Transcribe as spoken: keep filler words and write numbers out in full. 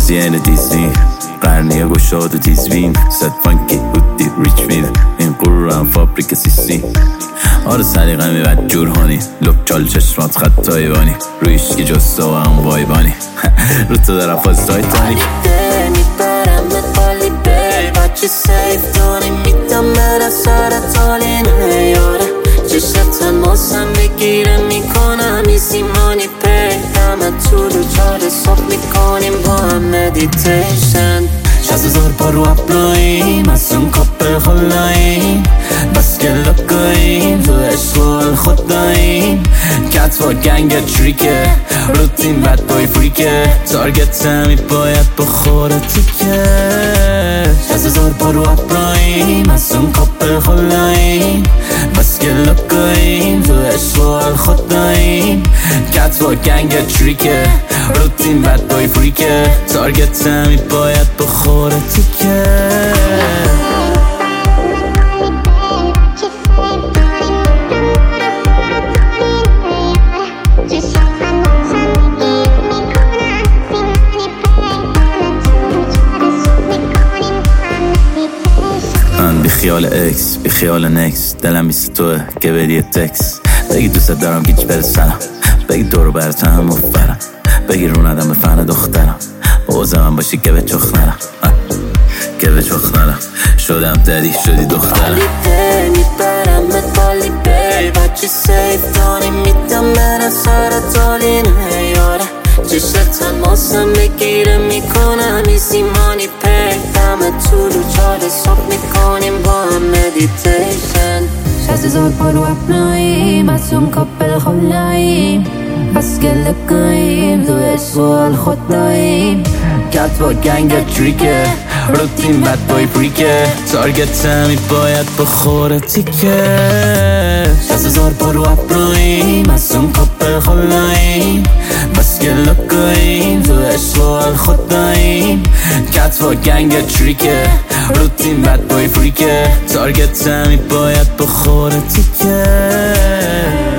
سینه دیزنی قرنیه گشاد و تیزبین صد فانکی هودی ریچ میده این قرور هم فابریک سیسی آره سلیقه می بد جورهانی لب چال چشمات خطای بانی رویش که جسته و هم وایبانی رو تو در افاز تایتانی میبرم به قالی بی بچه سیف داری میدم بره سر تالی نیاره چشت ماسم بگیره میکنم ایزیمانی پی همه تو دو چار صبح میکنیم با هم مدیتیشن شست هزار پا رو اپلاییم از اون کپل خلاییم بس که لکاییم تو عشق و خداییم کت و گنگ تریکه روتین بد بای فریکه تارگت همی باید بخوره تیکه شست هزار پا رو اپلاییم از اون کپل خلاییم بس که لکاییم تو عشق و خداییم کت و گنگ تریکه روتین بد بای فریکه تارگت همی باید بخوره تیکه من بی خیال اکس بی خیال نکس دلم میست توه که بدی تکس بگی دوست دارم گیج برسنم بگی دورو برتم مفبرم بگی رو ندم به فن دخترم بوزه من باشی که به چخ نرم که به چخ نرم شدم دری شدی دخترم قالی بی میبرم به قالی بی بچه سیف داری میدم بره سر تالی نیاره چشت ماسم بگیره میکنم ایزیمانی پی همه تو دو چار صبح میکنیم با هم مدیتیشن شست هزار پا رو اپناییم از اون کپل خلاییم بس که لکاییم تو عشق و خداییم کت با گنگ تریکه روتین بد بای فریکه تارگت همی باید بخوره تیکه شست هزار پا رو اپناییم از اون کپل خلاییم بس که لکاییم تو عشق و خداییم کت با گنگ تریکه روتین بد بای فریکه تارگت همی باید بخوره تیکه